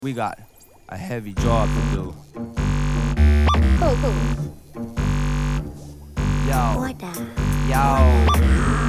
We got a heavy job to do. Cool. Yo. Order. Yo.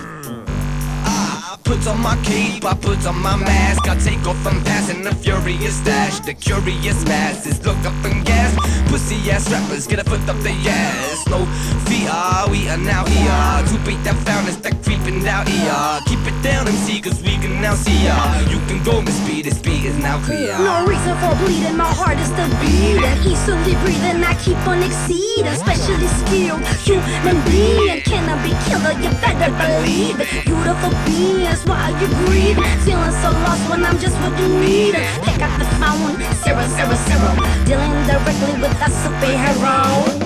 I put on my cape, I put on my mask. I take off, I'm passing the furious dash. The curious masses look up and gas. Pussy ass rappers get a foot up their ass. No fear, we are now here to beat that fountain that creeping out here. Keep it down, MC, cause we can now see ya. You can go, Miss B, this beat is now clear. No reason for bleeding, my heart is still beating. Easily breathing, I keep on exceeding. Specially skilled human being. Can I be killer? You better believe it. Beautiful beings, while you grieve. Feeling so lost when I'm just what you need. Pick up the phone, 000. Dealing directly with a superhero.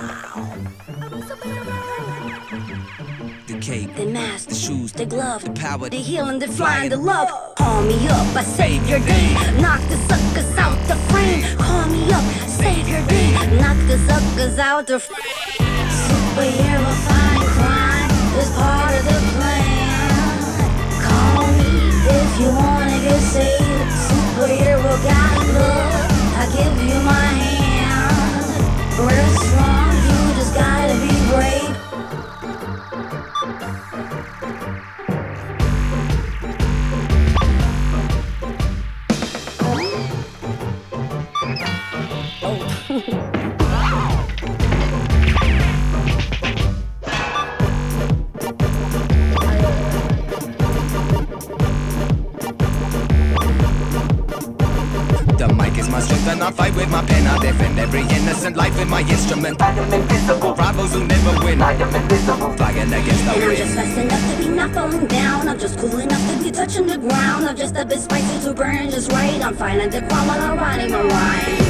The cape, The mask, the shoes, the glove, the power, the healing, the flying, the love. Call me up, I save your day. Knock the suckers out the frame. Call me up, save your day. Knock the suckers out the frame. Superhero fight crime is part of the plan. Call me if you wanna get saved. Superhero got love, I give you my hand. Real strong, you just gotta be brave. The mic is my strength and I fight with my pen. I defend every innocent life with my instrument. I am invisible. Rivals who never win. I am invisible. Flying against the And I'm wind. just fast enough to be not falling down. I'm just cool enough to be touching the ground. I'm just a bit spicy to burn just right. I'm finding the crime while I'm writing my rhyme.